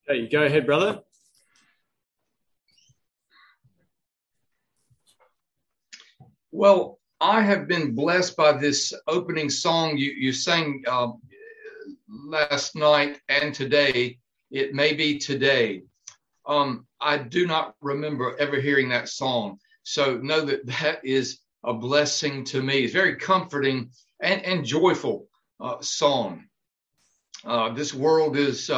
Okay, you go ahead, brother. Well, I have been blessed by this opening song you sang last night and today. It may be today. I do not remember ever hearing that song. So know that that is a blessing to me. It's very comforting and joyful song. This world is,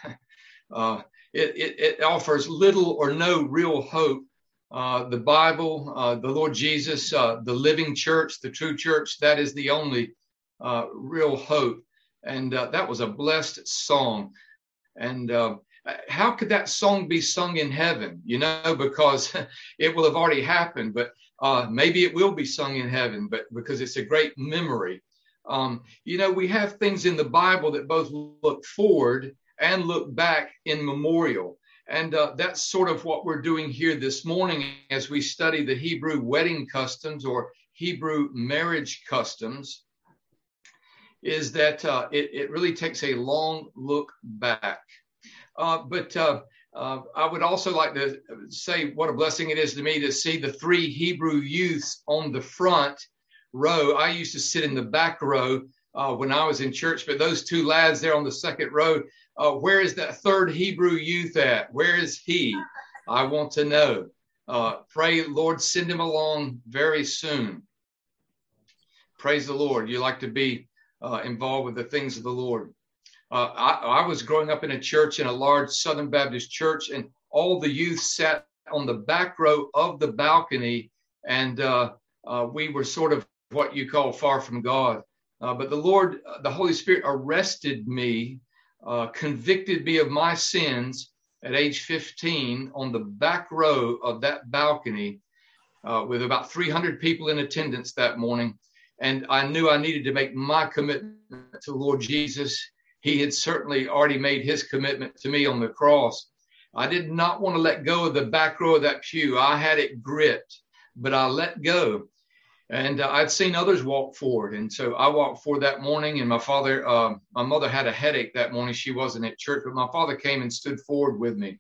it offers little or no real hope. The Bible, the Lord Jesus, the living church, the true church, that is the only real hope. And that was a blessed song. And how could that song be sung in heaven? Because it will have already happened, but maybe it will be sung in heaven, but because it's a great memory. We have things in the Bible that both look forward and look back in memorial. And that's sort of what we're doing here this morning as we study the Hebrew wedding customs or Hebrew marriage customs, is that it really takes a long look back. But I would also like to say what a blessing it is to me to see the three Hebrew youths on the front row. I used to sit in the back row when I was in church, but those two lads there on the second row, where is that third Hebrew youth at? Where is he? I want to know. Pray, Lord, send him along very soon. Praise the Lord. You like to be involved with the things of the Lord. I was growing up in a church, in a large Southern Baptist church, and all the youth sat on the back row of the balcony, and we were sort of what you call far from God. But the Lord, the Holy Spirit arrested me, convicted me of my sins at age 15 on the back row of that balcony with about 300 people in attendance that morning. And I knew I needed to make my commitment to the Lord Jesus. He had certainly already made his commitment to me on the cross. I did not want to let go of the back row of that pew. I had it gripped, but I let go. And I'd seen others walk forward. And so I walked forward that morning, and my mother had a headache that morning. She wasn't at church, but my father came and stood forward with me.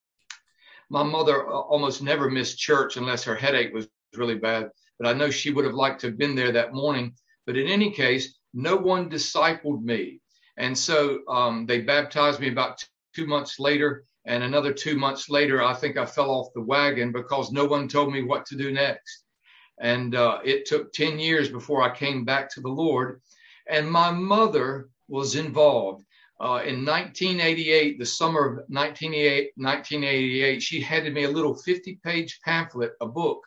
My mother almost never missed church unless her headache was really bad. But I know she would have liked to have been there that morning. But in any case, no one discipled me. And so they baptized me about 2 months later. And another 2 months later, I think I fell off the wagon because no one told me what to do next. And it took 10 years before I came back to the Lord. And my mother was involved. In 1988, the summer of 1988, she handed me a little 50-page pamphlet, a book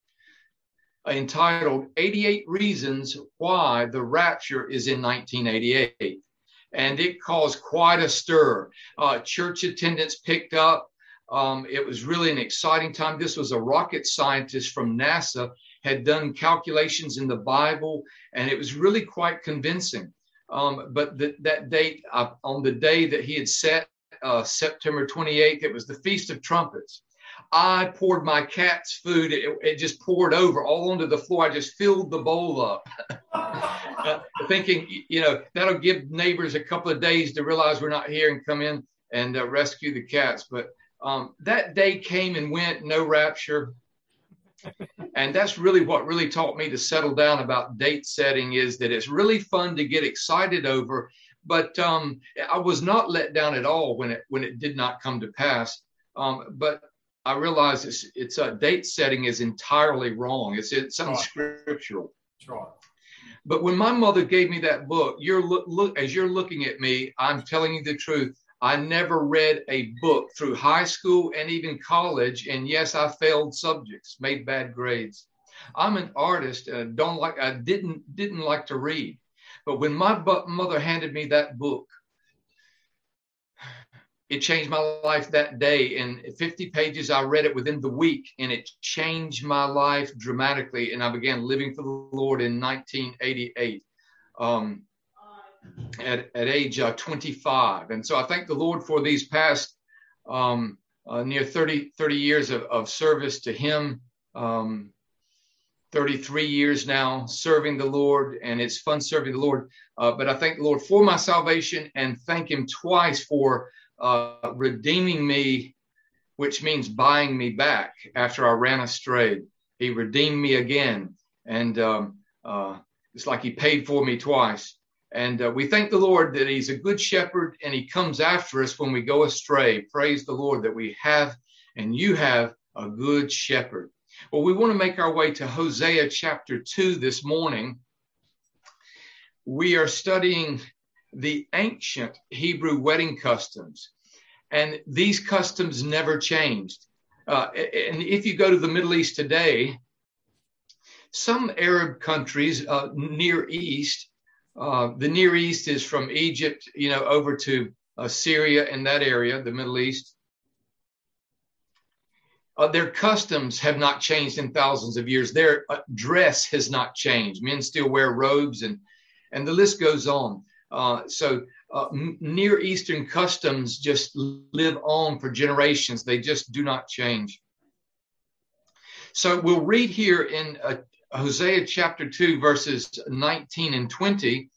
entitled 88 Reasons Why the Rapture is in 1988. And it caused quite a stir. Church attendance picked up. It was really an exciting time. This was a rocket scientist from NASA, had done calculations in the Bible, and it was really quite convincing. But that date, on the day that he had set, September 28th, it was the Feast of Trumpets. I poured my cat's food. It just poured over all onto the floor. I just filled the bowl up, thinking, that'll give neighbors a couple of days to realize we're not here and come in and rescue the cats. But that day came and went, no rapture. And that's really what really taught me to settle down about date setting, is that it's really fun to get excited over. But I was not let down at all when it did not come to pass. But I realized it's date setting is entirely wrong. It's unscriptural. Right. But when my mother gave me that book, as you're looking at me, I'm telling you the truth. I never read a book through high school and even college. And yes, I failed subjects, made bad grades. I'm an artist and I didn't like to read. But when my mother handed me that book, it changed my life that day. In 50 pages, I read it within the week, and it changed my life dramatically. And I began living for the Lord in 1988. At age 25. And so I thank the Lord for these past near 30 years of service to him, 33 years now serving the Lord, and it's fun serving the Lord. But I thank the Lord for my salvation and thank him twice for redeeming me, which means buying me back after I ran astray. He redeemed me again. And it's like he paid for me twice. And we thank the Lord that he's a good shepherd and he comes after us when we go astray. Praise the Lord that we have and you have a good shepherd. Well, we want to make our way to Hosea chapter 2 this morning. We are studying the ancient Hebrew wedding customs, and these customs never changed. And if you go to the Middle East today, some Arab countries, Near East, the Near East is from Egypt, over to Syria and that area, the Middle East. Their customs have not changed in thousands of years. Their dress has not changed. Men still wear robes, and the list goes on. So Near Eastern customs just live on for generations. They just do not change. So we'll read here in Hosea chapter 2, verses 19 and 20.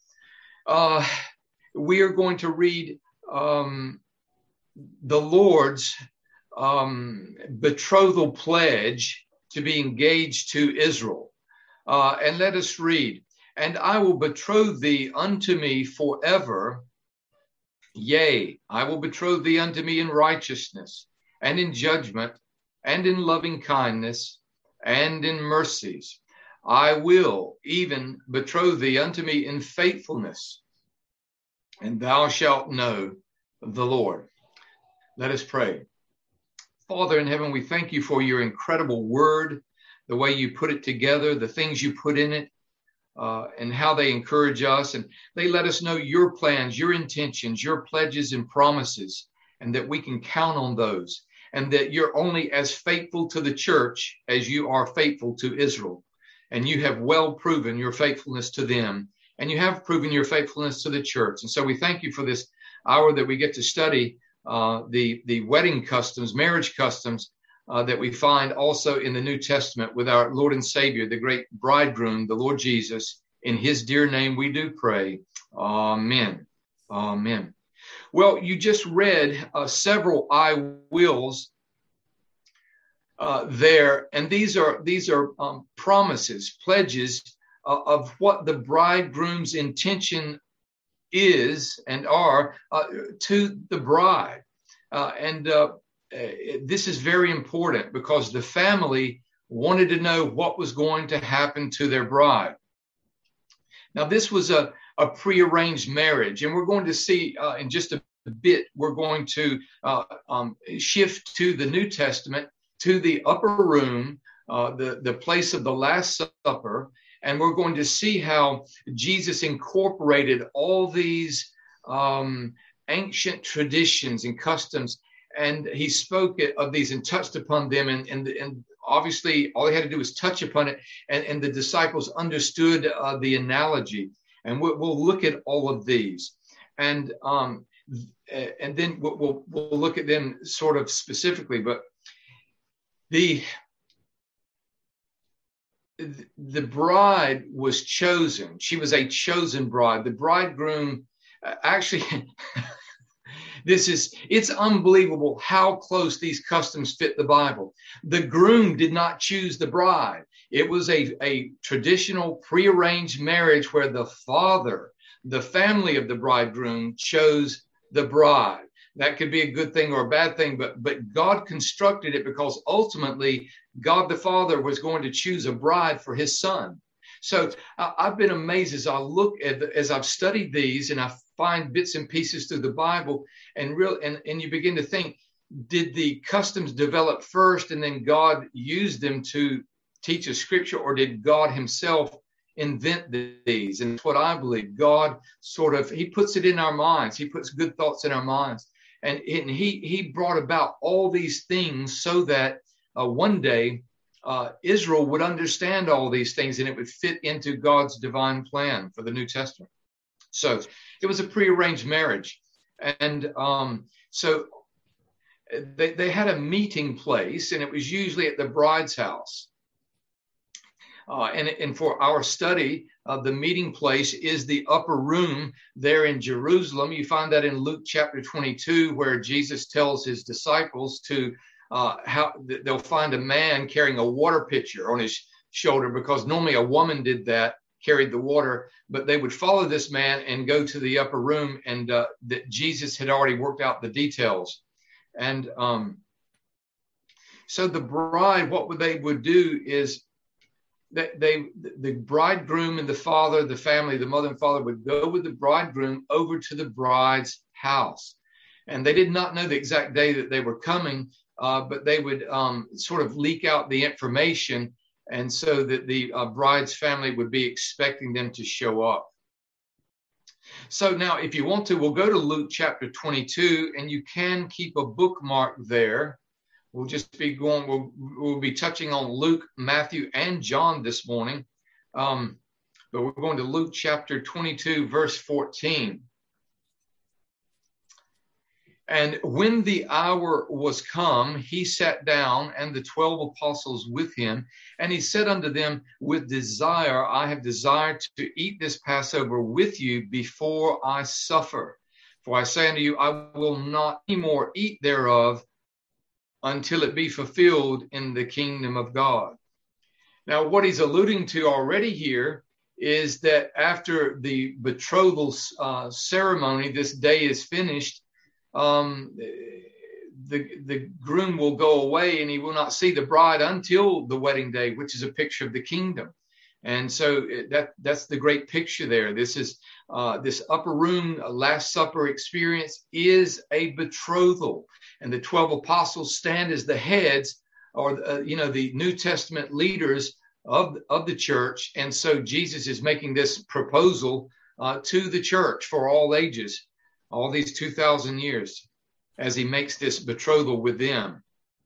We are going to read the Lord's betrothal pledge to be engaged to Israel. And let us read. And I will betroth thee unto me forever. Yea, I will betroth thee unto me in righteousness, and in judgment, and in loving kindness, and in mercies. I will even betroth thee unto me in faithfulness, and thou shalt know the Lord. Let us pray. Father in heaven, we thank you for your incredible word, the way you put it together, the things you put in it, and how they encourage us. And they let us know your plans, your intentions, your pledges and promises, and that we can count on those, and that you're only as faithful to the church as you are faithful to Israel. And you have well proven your faithfulness to them, and you have proven your faithfulness to the church. And so we thank you for this hour that we get to study the wedding customs, marriage customs that we find also in the New Testament with our Lord and Savior, the great bridegroom, the Lord Jesus. In his dear name we do pray. Amen. Amen. Well, you just read several I wills there, and these are promises, pledges of what the bridegroom's intention is and are to the bride. This is very important because the family wanted to know what was going to happen to their bride. Now, this was a prearranged marriage, and we're going to see in just a bit, we're going to shift to the New Testament, to the upper room, the place of the Last Supper, and we're going to see how Jesus incorporated all these ancient traditions and customs, and he spoke of these and touched upon them, and obviously all he had to do was touch upon it, and the disciples understood the analogy. And we'll look at all of these, and then we'll look at them sort of specifically. But the bride was chosen. She was a chosen bride. The bridegroom, actually, it's unbelievable how close these customs fit the Bible. The groom did not choose the bride. It was a traditional prearranged marriage where the father, the family of the bridegroom, chose the bride. That could be a good thing or a bad thing, but God constructed it because ultimately God the Father was going to choose a bride for his son. So I've been amazed as I've studied these, and I find bits and pieces through the Bible, and you begin to think, did the customs develop first and then God used them to teach a scripture, or did God himself invent these? And that's what I believe. God he puts it in our minds. He puts good thoughts in our minds. And he brought about all these things so that one day Israel would understand all these things, and it would fit into God's divine plan for the New Testament. So it was a prearranged marriage. And so they had a meeting place, and it was usually at the bride's house. And for our study, the meeting place is the upper room there in Jerusalem. You find that in Luke chapter 22, where Jesus tells his disciples to how they'll find a man carrying a water pitcher on his shoulder, because normally a woman did that, carried the water, but they would follow this man and go to the upper room, and that Jesus had already worked out the details. And so the bride, what they would do is that the bridegroom and the father, the family, the mother and father would go with the bridegroom over to the bride's house. And they did not know the exact day that they were coming, but they would sort of leak out the information, and so that the bride's family would be expecting them to show up. So now, if you want to, we'll go to Luke chapter 22, and you can keep a bookmark there. We'll just be going, we'll be touching on Luke, Matthew, and John this morning. But we're going to Luke chapter 22, verse 14. And when the hour was come, he sat down, and the 12 apostles with him. And he said unto them, with desire, I have desired to eat this Passover with you before I suffer. For I say unto you, I will not any more eat thereof until it be fulfilled in the kingdom of God. Now, what he's alluding to already here is that after the betrothal ceremony, this day is finished, the groom will go away, and he will not see the bride until the wedding day, which is a picture of the kingdom. And so that's the great picture there. This is this upper room Last Supper experience is a betrothal, and the 12 apostles stand as the heads, or the New Testament leaders of the church. And so Jesus is making this proposal to the church for all ages, all these 2,000 years, as he makes this betrothal with them.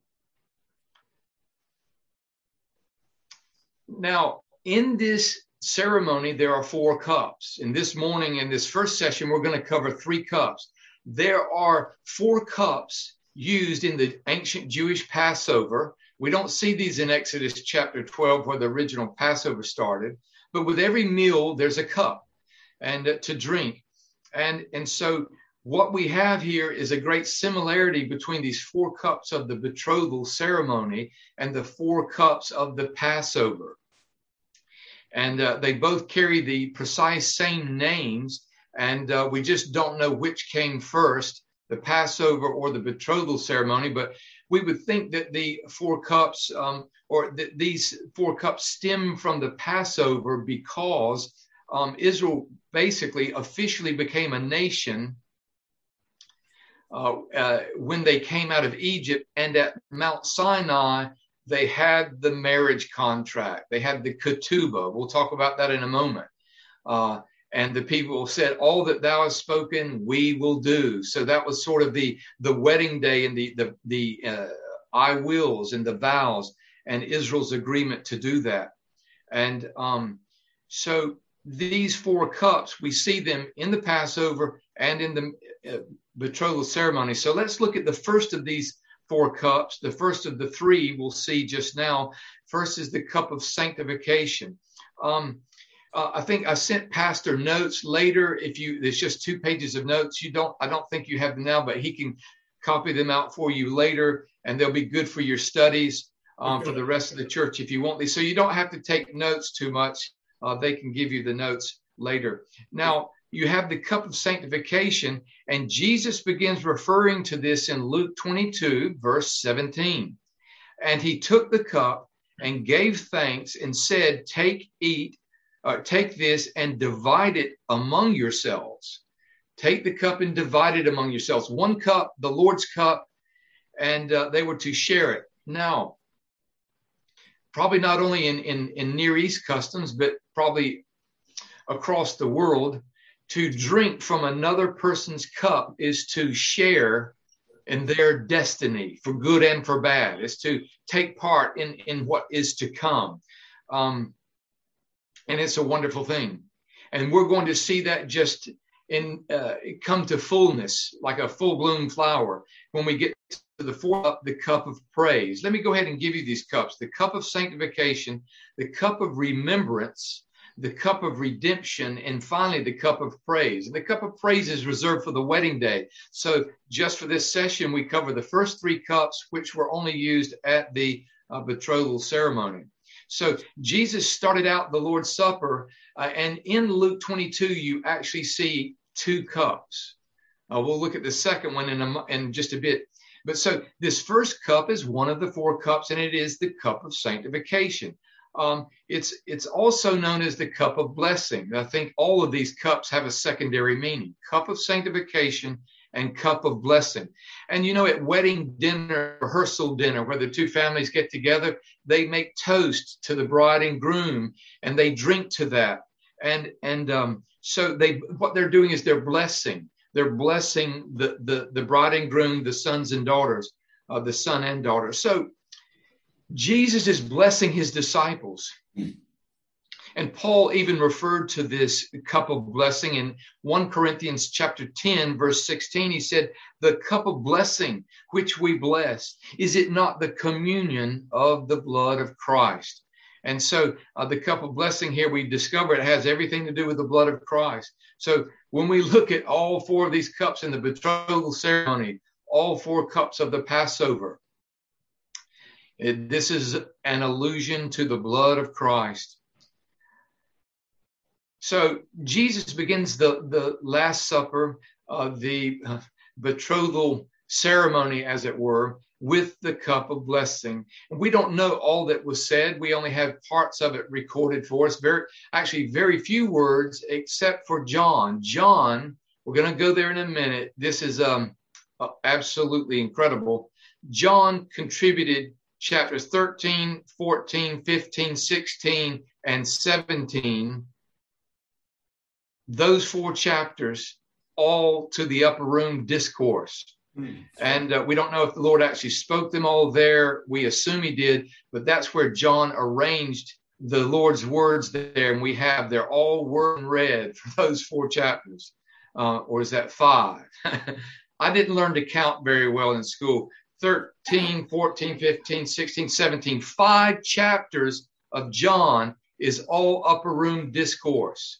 Now, in this ceremony, there are 4 cups. And this morning, in this first session, we're going to cover 3 cups. There are 4 cups used in the ancient Jewish Passover. We don't see these in Exodus chapter 12, where the original Passover started. But with every meal, there's a cup and to drink. And so what we have here is a great similarity between these 4 cups of the betrothal ceremony and the 4 cups of the Passover. And they both carry the precise same names, and we just don't know which came first, the Passover or the betrothal ceremony. But we would think that the 4 cups, these 4 cups stem from the Passover, because Israel basically officially became a nation when they came out of Egypt, and at Mount Sinai, they had the marriage contract. They had the ketubah. We'll talk about that in a moment. And the people said, all that thou hast spoken, we will do. So that was sort of the wedding day, and the I wills and the vows, and Israel's agreement to do that. And so these 4 cups, we see them in the Passover and in the betrothal ceremony. So let's look at the first of these 4 cups. The first of the 3 we'll see just now. First is the cup of sanctification. I think I sent Pastor notes later. There's just 2 pages of notes. I don't think you have them now, but he can copy them out for you later, and they'll be good for your studies for the rest of the church if you want these. So you don't have to take notes too much. They can give you the notes later. Now, you have the cup of sanctification, and Jesus begins referring to this in Luke 22, verse 17. And he took the cup and gave thanks and said, take this and divide it among yourselves. Take the cup and divide it among yourselves. 1 cup, the Lord's cup, and they were to share it. Now, probably not only in Near East customs, but probably across the world, to drink from another person's cup is to share in their destiny, for good and for bad. It's to take part in what is to come. And it's a wonderful thing. And we're going to see that just come to fullness, like a full-blown flower, when we get to the fourth cup, the cup of praise. Let me go ahead and give you these cups: the cup of sanctification, the cup of remembrance, the cup of redemption, and finally the cup of praise. And the cup of praise is reserved for the wedding day. So just for this session, we cover the first three cups, which were only used at the betrothal ceremony. So Jesus started out the Lord's Supper, and in Luke 22, you actually see two cups. We'll look at the second one in just a bit. But so this first cup is one of the four cups, and it is the cup of sanctification. It's also known as the cup of blessing. I think all of these cups have a secondary meaning: cup of sanctification and cup of blessing. And you know, at wedding dinner, rehearsal dinner, where the two families get together, they make toast to the bride and groom, and they drink to that. So what they're doing is they're blessing. They're blessing the bride and groom, the sons and daughters, the son and daughter. So Jesus is blessing his disciples. And Paul even referred to this cup of blessing in 1 Corinthians chapter 10, verse 16. He said, the cup of blessing which we bless, is it not the communion of the blood of Christ? And so the cup of blessing here, we discover it has everything to do with the blood of Christ. So when we look at all four of these cups in the betrothal ceremony, all four cups of the Passover, this is an allusion to the blood of Christ. So Jesus begins the Last Supper, the betrothal ceremony, as it were, with the cup of blessing. And we don't know all that was said. We only have parts of it recorded for us. Very few words, except for John. John, we're going to go there in a minute. This is absolutely incredible. John contributed chapters 13, 14, 15, 16, and 17. Those four chapters, all to the upper room discourse. And we don't know if the Lord actually spoke them all there. We assume he did, but that's where John arranged the Lord's words there. And they're all word and read for those four chapters. Or is that 5? I didn't learn to count very well in school. 13, 14, 15, 16, 17. 5 chapters of John is all upper room discourse.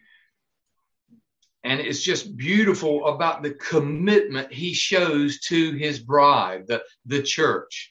And it's just beautiful about the commitment he shows to his bride, the church.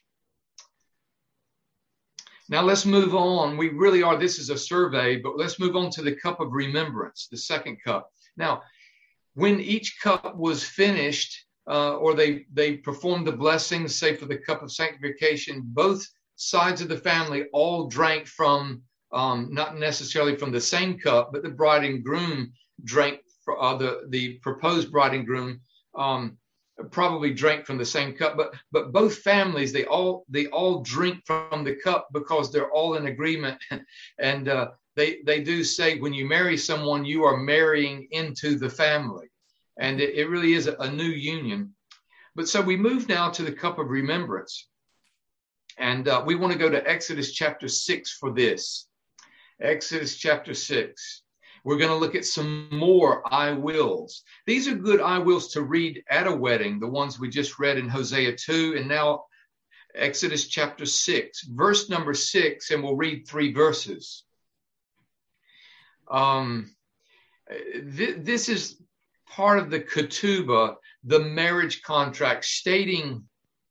Now let's move on. This is a survey, but let's move on to the cup of remembrance, the second cup. Now, when each cup was finished, or they performed the blessings, say for the cup of sanctification, both sides of the family all drank from, not necessarily from the same cup, but the bride and groom drank. The proposed bride and groom probably drank from the same cup, but both families, they all drink from the cup because they're all in agreement. And they do say, when you marry someone, you are marrying into the family, and it really is a new union. But so we move now to the cup of remembrance, and we want to go to Exodus chapter 6 for this. Exodus chapter 6. We're going to look at some more I wills. These are good I wills to read at a wedding, the ones we just read in Hosea 2, and now Exodus chapter 6, verse number 6, and we'll read 3 verses. This is part of the ketubah, the marriage contract, stating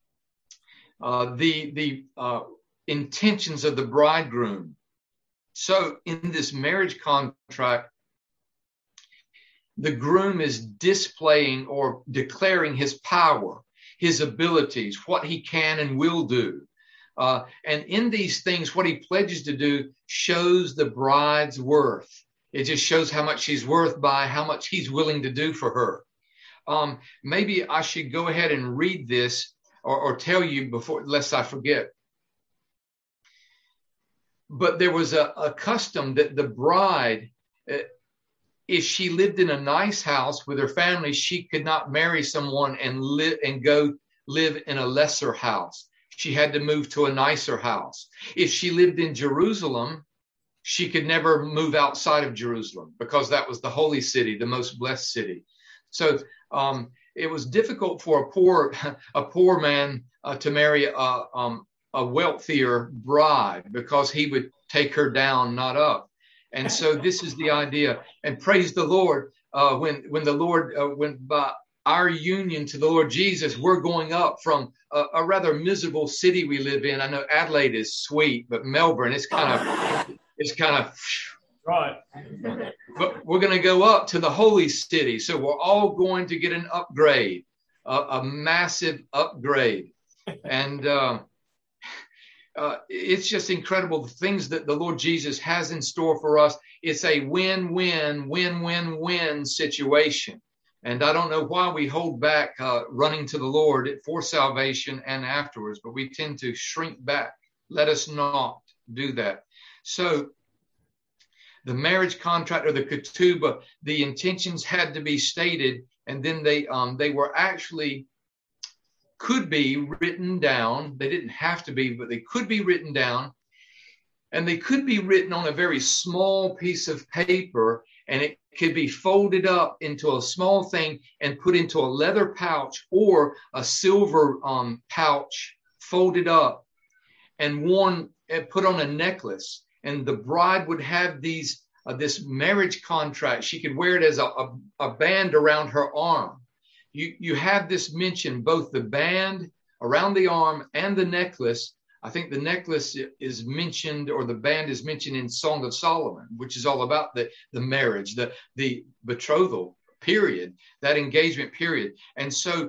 the intentions of the bridegroom. So in this marriage contract, the groom is displaying or declaring his power, his abilities, what he can and will do. And in these things, what he pledges to do shows the bride's worth. It just shows how much she's worth by how much he's willing to do for her. Maybe I should go ahead and read this or tell you before, lest I forget. But there was a custom that the bride, if she lived in a nice house with her family, she could not marry someone and go live in a lesser house. She had to move to a nicer house. If she lived in Jerusalem, she could never move outside of Jerusalem because that was the holy city, the most blessed city. So it was difficult for a poor man to marry a wealthier bride, because he would take her down, not up. And so this is the idea. And praise the Lord, when the Lord went by our union to the Lord Jesus, we're going up from a rather miserable city we live in. I know Adelaide is sweet, but Melbourne, it's kind of right. But we're going to go up to the holy city. So we're all going to get an upgrade, a massive upgrade. And it's just incredible, the things that the Lord Jesus has in store for us. It's a win-win, win-win-win situation. And I don't know why we hold back running to the Lord for salvation and afterwards, but we tend to shrink back. Let us not do that. So the marriage contract, or the ketubah, the intentions had to be stated, and then they were actually, could be written down. They didn't have to be, but they could be written down, and they could be written on a very small piece of paper, and it could be folded up into a small thing and put into a leather pouch or a silver pouch, folded up and worn, put on a necklace. And the bride would have this marriage contract. She could wear it as a band around her arm. You have this mentioned, both the band around the arm and the necklace. I think the necklace is mentioned, or the band is mentioned, in Song of Solomon, which is all about the marriage, the betrothal period, that engagement period. And so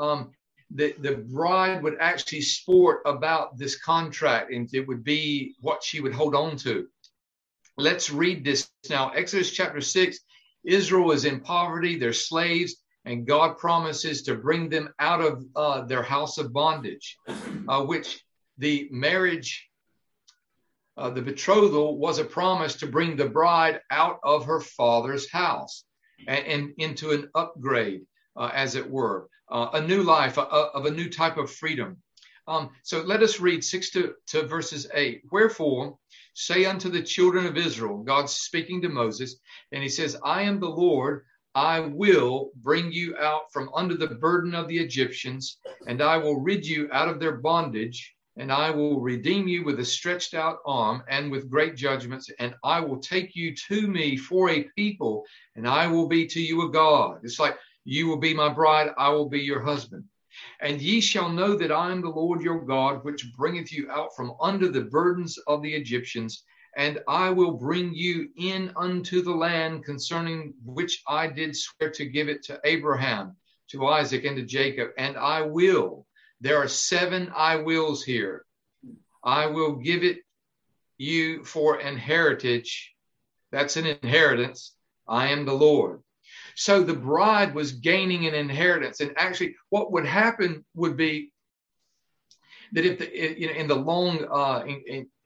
the bride would actually sport about this contract, and it would be what she would hold on to. Let's read this now. Exodus chapter 6, Israel is in poverty, they're slaves, and God promises to bring them out of their house of bondage, which the marriage, the betrothal was a promise to bring the bride out of her father's house and into an upgrade, as it were, a new life, of a new type of freedom. So let us read 6 to verses 8. Wherefore, say unto the children of Israel, God's speaking to Moses, and he says, I am the Lord, I will bring you out from under the burden of the Egyptians, and I will rid you out of their bondage, and I will redeem you with a stretched out arm and with great judgments, and I will take you to me for a people, and I will be to you a God. It's like, you will be my bride, I will be your husband. And ye shall know that I am the Lord your God, which bringeth you out from under the burdens of the Egyptians, and I will bring you in unto the land concerning which I did swear to give it to Abraham, to Isaac, and to Jacob. And I will. There are 7 I wills here. I will give it you for an heritage. That's an inheritance. I am the Lord. So the bride was gaining an inheritance. And actually what would happen would be that if in the long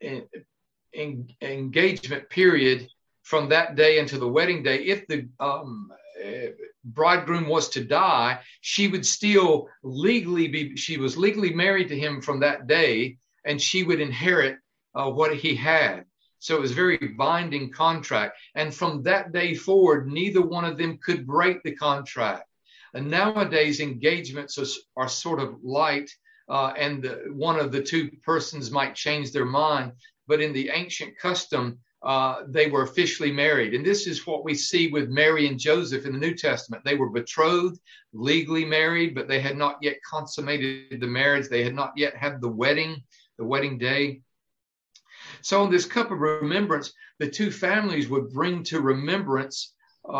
engagement period from that day into the wedding day, if the bridegroom was to die, she would still she was legally married to him from that day, and she would inherit what he had. So it was a very binding contract. And from that day forward, neither one of them could break the contract. And nowadays, engagements are sort of light, and one of the two persons might change their mind. But in the ancient custom, they were officially married. And this is what we see with Mary and Joseph in the New Testament. They were betrothed, legally married, but they had not yet consummated the marriage. They had not yet had the wedding day. So in this cup of remembrance, the two families would bring to remembrance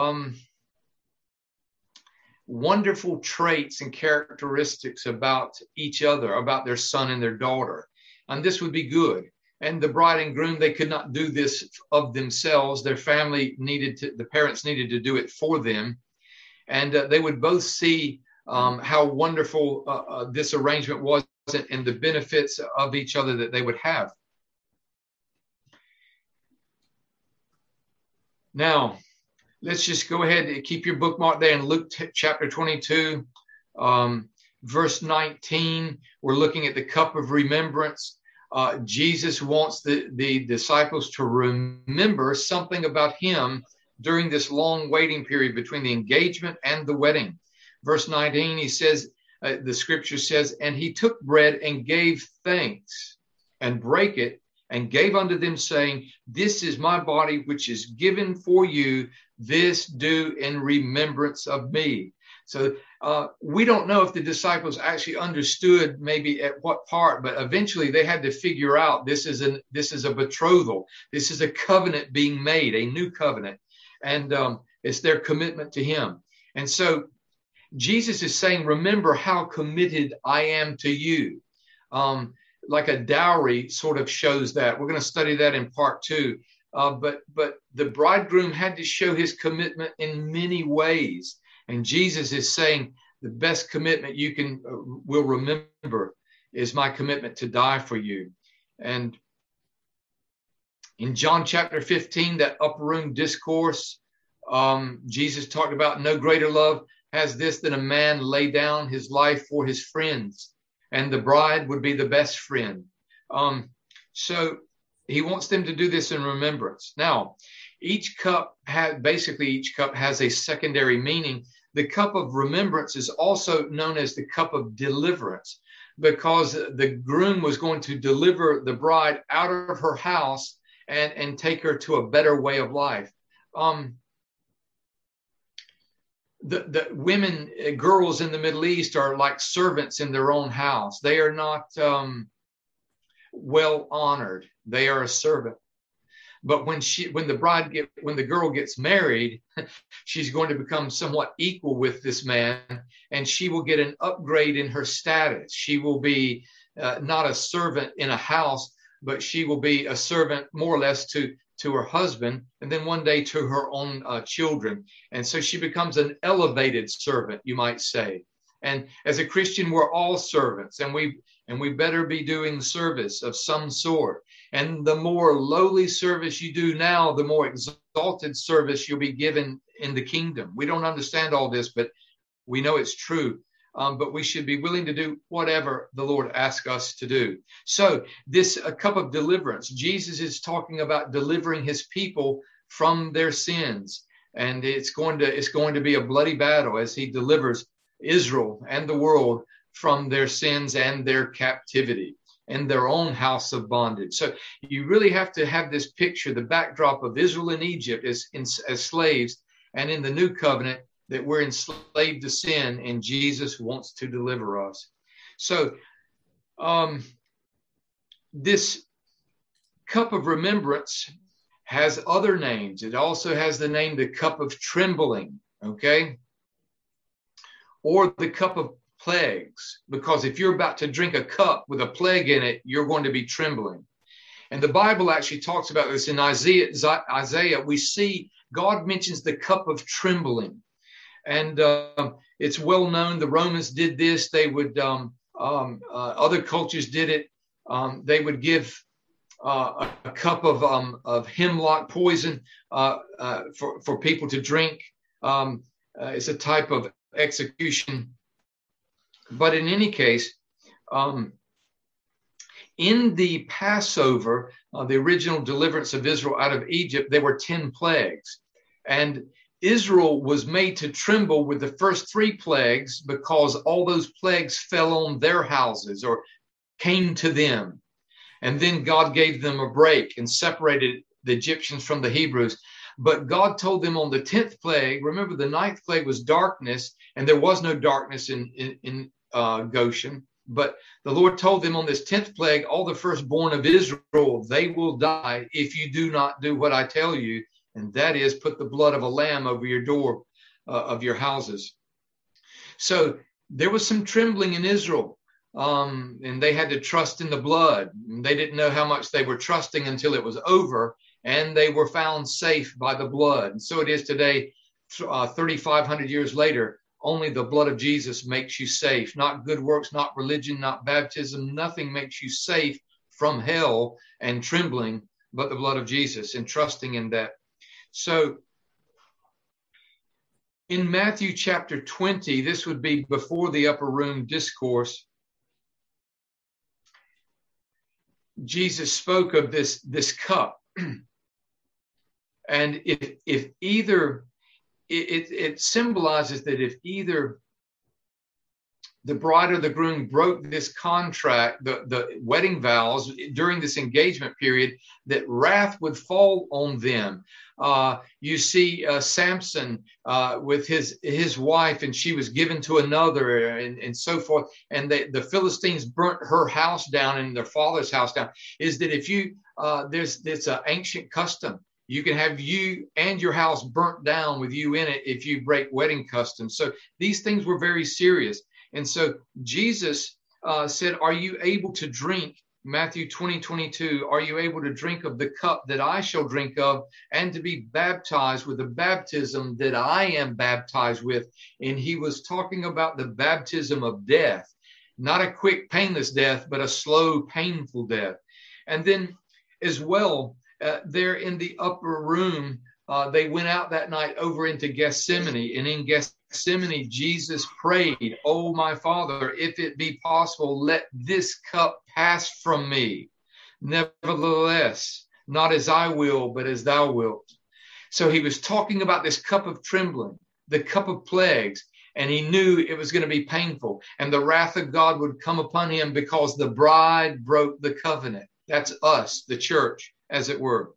wonderful traits and characteristics about each other, about their son and their daughter. And this would be good. And the bride and groom, they could not do this of themselves. Their family the parents needed to do it for them. And they would both see how wonderful this arrangement was and the benefits of each other that they would have. Now, let's just go ahead and keep your bookmark there in Luke chapter 22, verse 19. We're looking at the cup of remembrance. Jesus wants the disciples to remember something about him during this long waiting period between the engagement and the wedding. Verse 19, he says, the scripture says, and he took bread and gave thanks and brake it and gave unto them, saying, this is my body, which is given for you. This do in remembrance of me. So we don't know if the disciples actually understood maybe at what part, but eventually they had to figure out this is a betrothal. This is a covenant being made, a new covenant. And it's their commitment to him. And so Jesus is saying, remember how committed I am to you. Like a dowry sort of shows that. We're going to study that in part 2. But the bridegroom had to show his commitment in many ways. And Jesus is saying the best commitment you will remember is my commitment to die for you. And in John chapter 15, that upper room discourse, Jesus talked about no greater love has this than a man lay down his life for his friends. And the bride would be the best friend. So he wants them to do this in remembrance. Now, each cup has a secondary meaning. The cup of remembrance is also known as the cup of deliverance, because the groom was going to deliver the bride out of her house and take her to a better way of life. The women, girls in the Middle East are like servants in their own house. They are not well honored. They are a servant. But when the girl gets married, she's going to become somewhat equal with this man, and she will get an upgrade in her status. She will be not a servant in a house, but she will be a servant more or less to her husband, and then one day to her own children. And so she becomes an elevated servant, you might say. And as a Christian, we're all servants, and we better be doing service of some sort. And the more lowly service you do now, the more exalted service you'll be given in the kingdom. We don't understand all this, but we know it's true. But we should be willing to do whatever the Lord asks us to do. So this cup of deliverance, Jesus is talking about delivering his people from their sins. And it's going to be a bloody battle as he delivers Israel and the world from their sins and their captivity and their own house of bondage. So you really have to have this picture, the backdrop of Israel in Egypt as slaves, and in the new covenant that we're enslaved to sin, and Jesus wants to deliver us. So this cup of remembrance has other names. It also has the name, the cup of trembling, okay? Or the cup of plagues, because if you're about to drink a cup with a plague in it, you're going to be trembling. And the Bible actually talks about this in Isaiah. We see God mentions the cup of trembling. And it's well known. The Romans did this. They would, other cultures did it. They would give a cup of hemlock poison for people to drink. It's a type of execution. But in any case, in the Passover, the original deliverance of Israel out of Egypt, there were 10 plagues. And Israel was made to tremble with the first 3 plagues because all those plagues fell on their houses or came to them. And then God gave them a break and separated the Egyptians from the Hebrews. But God told them on the 10th plague, remember the 9th plague was darkness, and there was no darkness in Goshen. But the Lord told them on this 10th plague, all the firstborn of Israel, they will die if you do not do what I tell you. And that is put the blood of a lamb over your door of your houses. So there was some trembling in Israel, and they had to trust in the blood. They didn't know how much they were trusting until it was over, and they were found safe by the blood. And so it is today, 3,500 years later. Only the blood of Jesus makes you safe. Not good works, not religion, not baptism. Nothing makes you safe from hell and trembling but the blood of Jesus, and trusting in that. So in Matthew chapter 20, this would be before the upper room discourse, Jesus spoke of this cup. And if either, it symbolizes that if either the bride or the groom broke this contract, the wedding vows during this engagement period, that wrath would fall on them. You see Samson with his wife, and she was given to another, and so forth. And the Philistines burnt her house down and their father's house down. Is that if you, it's an ancient custom. You can have you and your house burnt down with you in it if you break wedding customs. So these things were very serious. And so Jesus said, are you able to drink, Matthew 20:22, are you able to drink of the cup that I shall drink of, and to be baptized with the baptism that I am baptized with? And he was talking about the baptism of death, not a quick, painless death, but a slow, painful death. And then as well, there in the upper room, they went out that night over into Gethsemane, and in Gethsemane, Jesus prayed, "Oh, my Father, if it be possible, let this cup pass from me. Nevertheless, not as I will, but as thou wilt." So he was talking about this cup of trembling, the cup of plagues, and he knew it was going to be painful, and the wrath of God would come upon him because the bride broke the covenant. That's us, the church, as it were.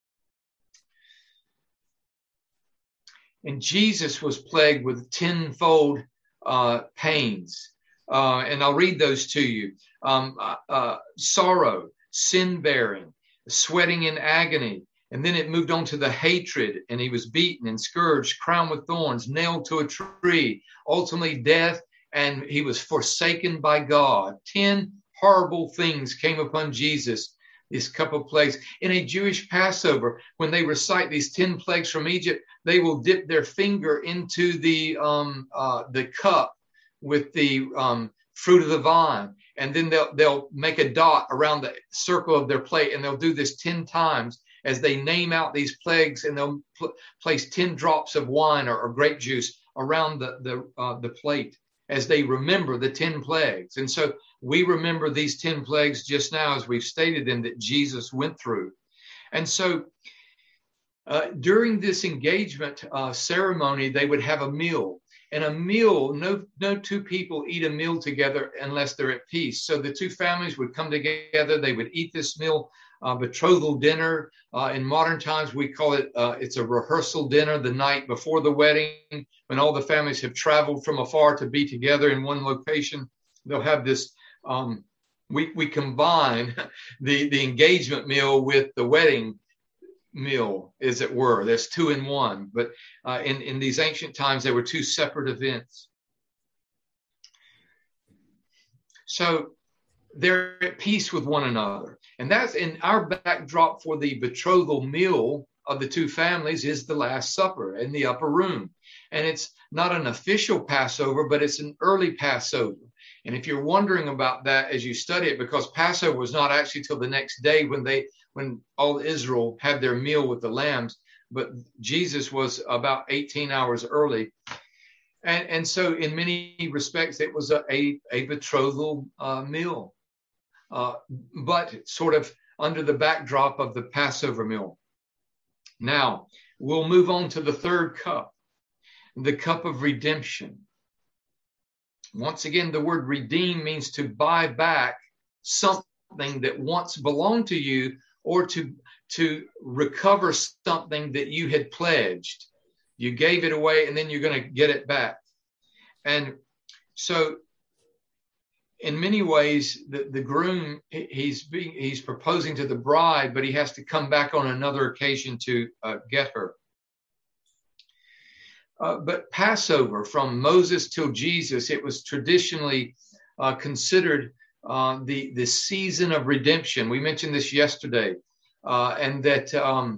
And Jesus was plagued with tenfold pains. And I'll read those to you. Sorrow, sin-bearing, sweating in agony. And then it moved on to the hatred, and he was beaten and scourged, crowned with thorns, nailed to a tree, ultimately death, and he was forsaken by God. 10 horrible things came upon Jesus, this cup of plagues. In a Jewish Passover, when they recite these 10 plagues from Egypt, they will dip their finger into the cup with the fruit of the vine, and then they'll make a dot around the circle of their plate, and they'll do this 10 times as they name out these plagues, and they'll place 10 drops of wine or grape juice around the plate as they remember the 10 plagues. And so we remember these 10 plagues just now as we've stated them that Jesus went through. And so during this engagement ceremony, they would have a meal. And a meal, no two people eat a meal together unless they're at peace. So the two families would come together. They would eat this meal, betrothal dinner. In modern times, we call it, it's a rehearsal dinner the night before the wedding, when all the families have traveled from afar to be together in one location. They'll have this, we combine the engagement meal with the wedding meal, as it were. There's 2 in 1, but in these ancient times, there were 2 separate events. So they're at peace with one another. And that's in our backdrop for the betrothal meal of the 2 families is the Last Supper in the upper room. And it's not an official Passover, but it's an early Passover. And if you're wondering about that as you study it, because Passover was not actually till the next day when all Israel had their meal with the lambs, but Jesus was about 18 hours early. And so in many respects, it was a betrothal meal, but sort of under the backdrop of the Passover meal. Now, we'll move on to the third cup, the cup of redemption. Once again, the word redeem means to buy back something that once belonged to you, or to recover something that you had pledged. You gave it away and then you're going to get it back. And so in many ways, the groom, he's proposing to the bride, but he has to come back on another occasion to get her. But Passover, from Moses till Jesus, it was traditionally considered the season of redemption. We mentioned this yesterday, and that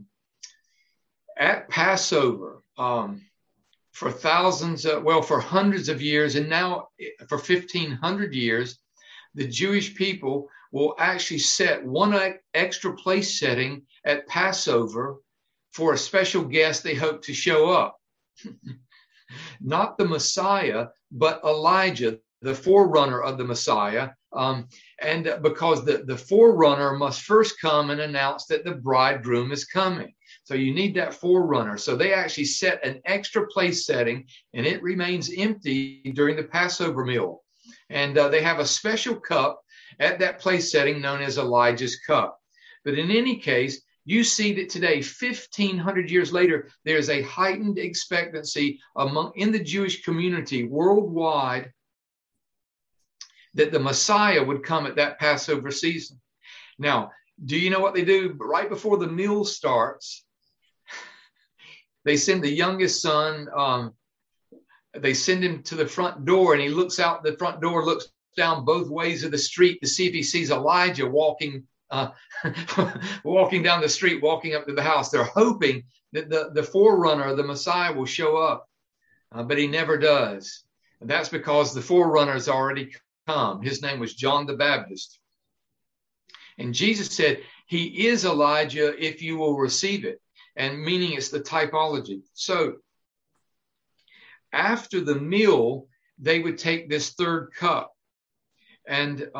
at Passover, for for hundreds of years, and now for 1,500 years, the Jewish people will actually set one extra place setting at Passover for a special guest they hope to show up. Not the Messiah, but Elijah, the forerunner of the Messiah. And because the forerunner must first come and announce that the bridegroom is coming. So you need that forerunner. So they actually set an extra place setting, and it remains empty during the Passover meal. And they have a special cup at that place setting known as Elijah's cup. But in any case, you see that today, 1,500 years later, there's a heightened expectancy in the Jewish community worldwide that the Messiah would come at that Passover season. Now, do you know what they do? Right before the meal starts, they send the youngest son, they send him to the front door, and he looks out the front door, looks down both ways of the street to see if he sees Elijah walking down the street, walking up to the house. They're hoping that the forerunner, the Messiah, will show up, but he never does. And that's because the forerunner's already come. His name was John the Baptist. And Jesus said, he is Elijah if you will receive it. And meaning it's the typology. So after the meal, they would take this third cup. And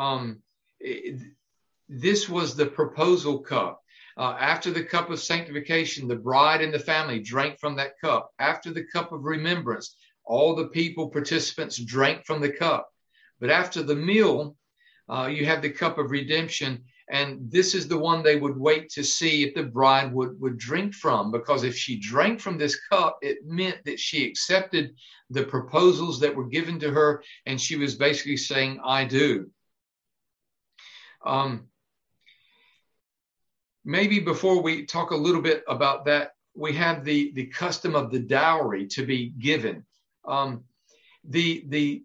this was the proposal cup. After the cup of sanctification, the bride and the family drank from that cup. After the cup of remembrance, all the people, participants, drank from the cup. But after the meal, you have the cup of redemption. And this is the one they would wait to see if the bride would drink from. Because if she drank from this cup, it meant that she accepted the proposals that were given to her. And she was basically saying, I do. Maybe before we talk a little bit about that, we have the custom of the dowry to be given. The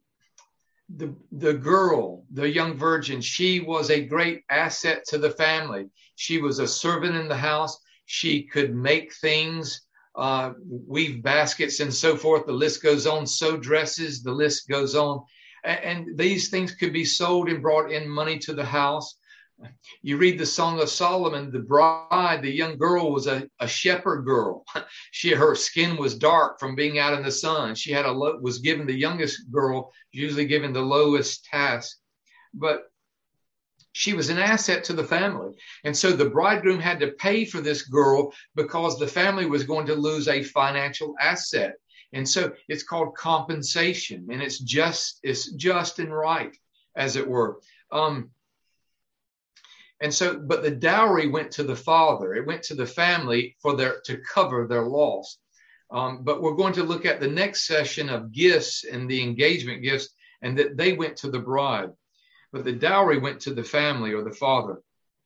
girl, the young virgin, she was a great asset to the family. She was a servant in the house. She could make things, weave baskets and so forth. The list goes on. Sew dresses, the list goes on. And these things could be sold and brought in money to the house. You read the Song of Solomon, the bride, the young girl was a shepherd girl. Her skin was dark from being out in the sun. She was given the youngest girl, usually given the lowest task, but she was an asset to the family. And so the bridegroom had to pay for this girl because the family was going to lose a financial asset. And so it's called compensation, and it's just and right, as it were. And so, but the dowry went to the father. It went to the family to cover their loss. But we're going to look at the next session of gifts and the engagement gifts, and that they went to the bride. But the dowry went to the family or the father.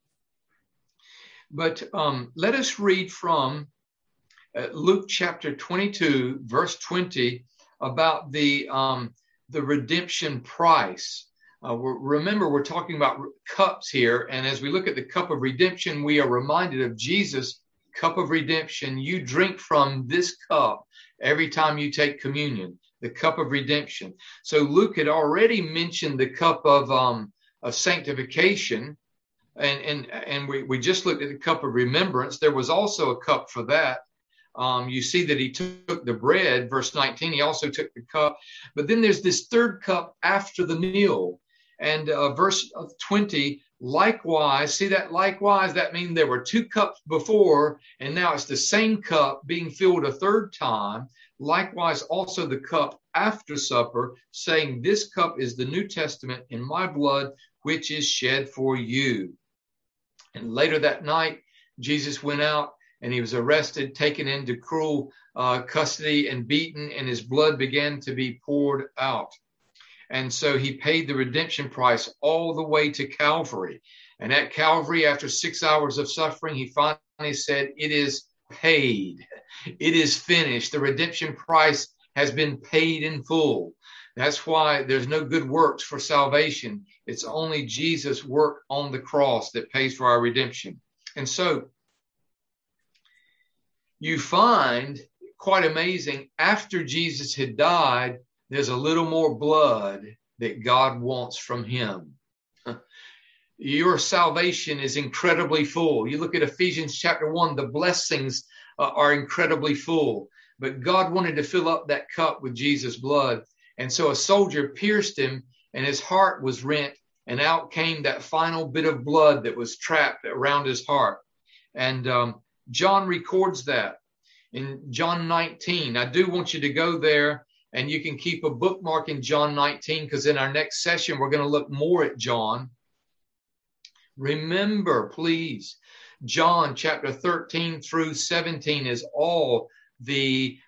But let us read from Luke chapter 22, verse 20, about the redemption price. Remember, we're talking about cups here. And as we look at the cup of redemption, we are reminded of Jesus' cup of redemption. You drink from this cup every time you take communion, the cup of redemption. So Luke had already mentioned the cup of sanctification. And we just looked at the cup of remembrance. There was also a cup for that. You see that he took the bread, verse 19, he also took the cup. But then there's this third cup after the meal. And verse 20, likewise, see that likewise, that means there were two cups before, and now it's the same cup being filled a third time. Likewise, also the cup after supper, saying, this cup is the New Testament in my blood, which is shed for you. And later that night, Jesus went out and he was arrested, taken into cruel custody and beaten, and his blood began to be poured out. And so he paid the redemption price all the way to Calvary. And at Calvary, after 6 hours of suffering, he finally said, it is paid. It is finished. The redemption price has been paid in full. That's why there's no good works for salvation. It's only Jesus' work on the cross that pays for our redemption. And so you find, quite amazing, after Jesus had died, there's a little more blood that God wants from him. Your salvation is incredibly full. You look at Ephesians chapter 1, the blessings are incredibly full. But God wanted to fill up that cup with Jesus' blood. And so a soldier pierced him and his heart was rent, and out came that final bit of blood that was trapped around his heart. And John records that in John 19. I do want you to go there And you can keep a bookmark in John 19, because in our next session, we're going to look more at John. Remember, please, John chapter 13 through 17 is all the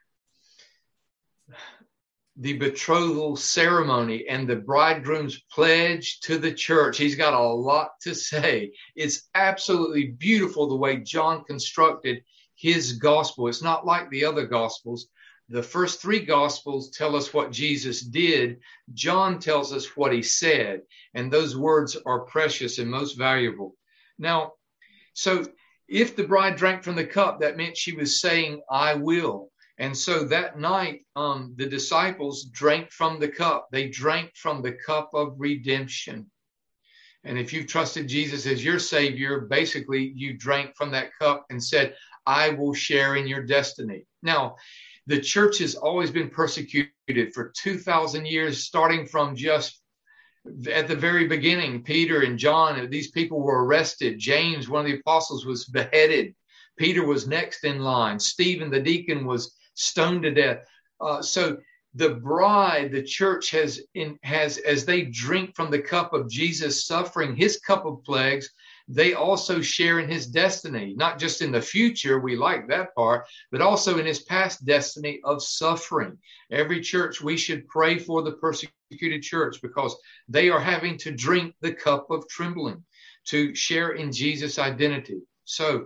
betrothal ceremony and the bridegroom's pledge to the church. He's got a lot to say. It's absolutely beautiful the way John constructed his gospel. It's not like the other gospels. The first three gospels tell us what Jesus did. John tells us what he said. And those words are precious and most valuable. Now, so if the bride drank from the cup, that meant she was saying, I will. And so that night, the disciples drank from the cup. They drank from the cup of redemption. And if you've trusted Jesus as your Savior, basically you drank from that cup and said, I will share in your destiny. Now, the church has always been persecuted for 2,000 years, starting from just at the very beginning. Peter and John, these people were arrested. James, one of the apostles, was beheaded. Peter was next in line. Stephen, the deacon, was stoned to death. So the bride, the church has, as they drink from the cup of Jesus' suffering, his cup of plagues, they also share in his destiny, not just in the future, we like that part, but also in his past destiny of suffering. Every church, we should pray for the persecuted church, because they are having to drink the cup of trembling to share in Jesus' identity. So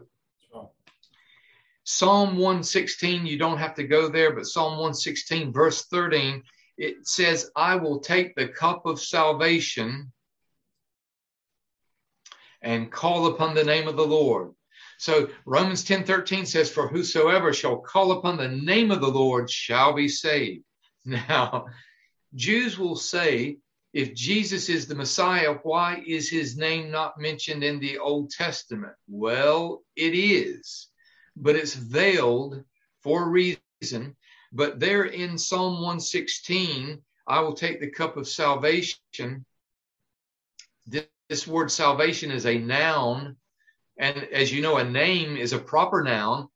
Psalm 116, you don't have to go there, but Psalm 116, verse 13, it says, I will take the cup of salvation and call upon the name of the Lord. So Romans 10:13 says, for whosoever shall call upon the name of the Lord shall be saved. Now, Jews will say, if Jesus is the Messiah, why is his name not mentioned in the Old Testament? Well, it is, but it's veiled for a reason. But there in Psalm 116, I will take the cup of salvation. This word salvation is a noun. And as you know, a name is a proper noun.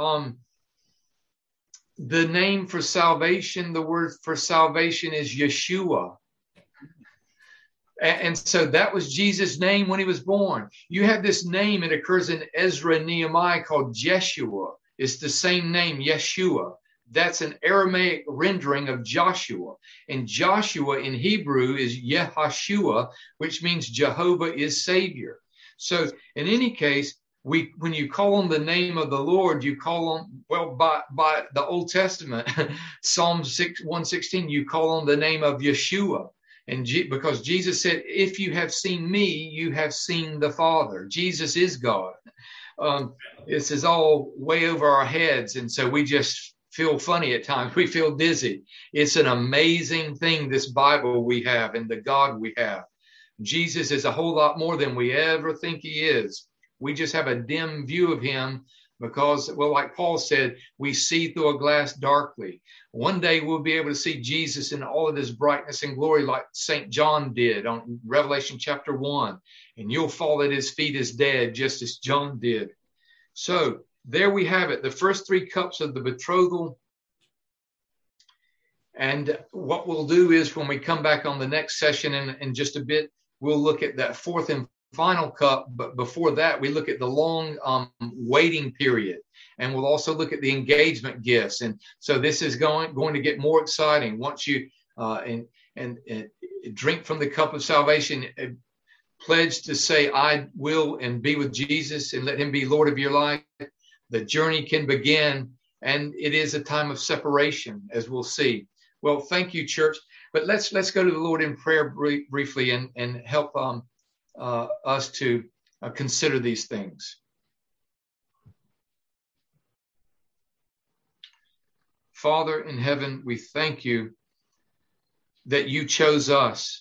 The name for salvation, the word for salvation is Yeshua. And so that was Jesus' name when he was born. You have this name, it occurs in Ezra and Nehemiah, called Jeshua. It's the same name, Yeshua. That's an Aramaic rendering of Joshua. And Joshua in Hebrew is Yehashua, which means Jehovah is Savior. So in any case, when you call on the name of the Lord, you call on, well, by the Old Testament, Psalm 116, you call on the name of Yeshua. And because Jesus said, if you have seen me, you have seen the Father. Jesus is God. This is all way over our heads. And so we just feel funny at times. We feel dizzy. It's an amazing thing, this Bible we have and the God we have. Jesus is a whole lot more than we ever think he is. We just have a dim view of him because, well, like Paul said, we see through a glass darkly. One day we'll be able to see Jesus in all of his brightness and glory like St. John did on Revelation chapter 1. And you'll fall at his feet as dead, just as John did. So there we have it, the first three cups of the betrothal. And what we'll do is when we come back on the next session in just a bit, we'll look at that fourth and final cup. But before that, we look at the long waiting period. And we'll also look at the engagement gifts. And so this is going to get more exciting. Once you drink from the cup of salvation, pledge to say, I will, and be with Jesus and let him be Lord of your life, the journey can begin. And it is a time of separation, as we'll see. Well, thank you, church. But let's go to the Lord in prayer briefly and help us to consider these things. Father in heaven, we thank you that you chose us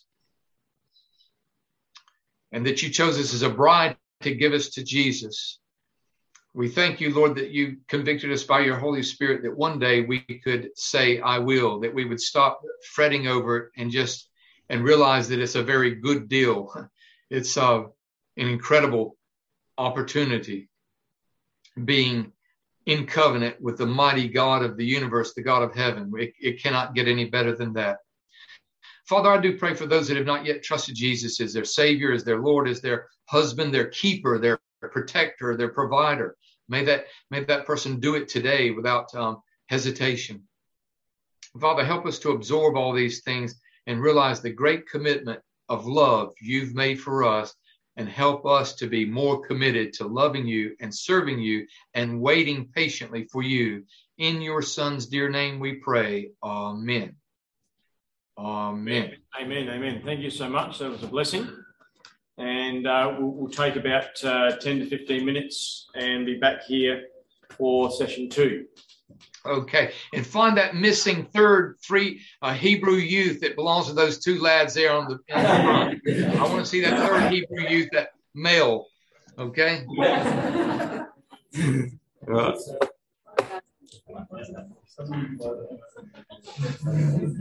and that you chose us as a bride to give us to Jesus. We thank you, Lord, that you convicted us by your Holy Spirit that one day we could say, I will, that we would stop fretting over it and realize that it's a very good deal. It's an incredible opportunity being in covenant with the mighty God of the universe, the God of heaven. It cannot get any better than that. Father, I do pray for those that have not yet trusted Jesus as their Savior, as their Lord, as their husband, their keeper, their protector, their provider. May that person do it today without hesitation. Father, help us to absorb all these things and realize the great commitment of love you've made for us, and help us to be more committed to loving you and serving you and waiting patiently for you. In your Son's dear name we pray. Amen. Amen. Amen. Amen. Thank you so much. That was a blessing. And we'll take about 10 to 15 minutes and be back here for session 2. Okay, and find that missing third Hebrew youth that belongs to those 2 lads there on the front. I want to see that third Hebrew youth, that male. Okay. Right.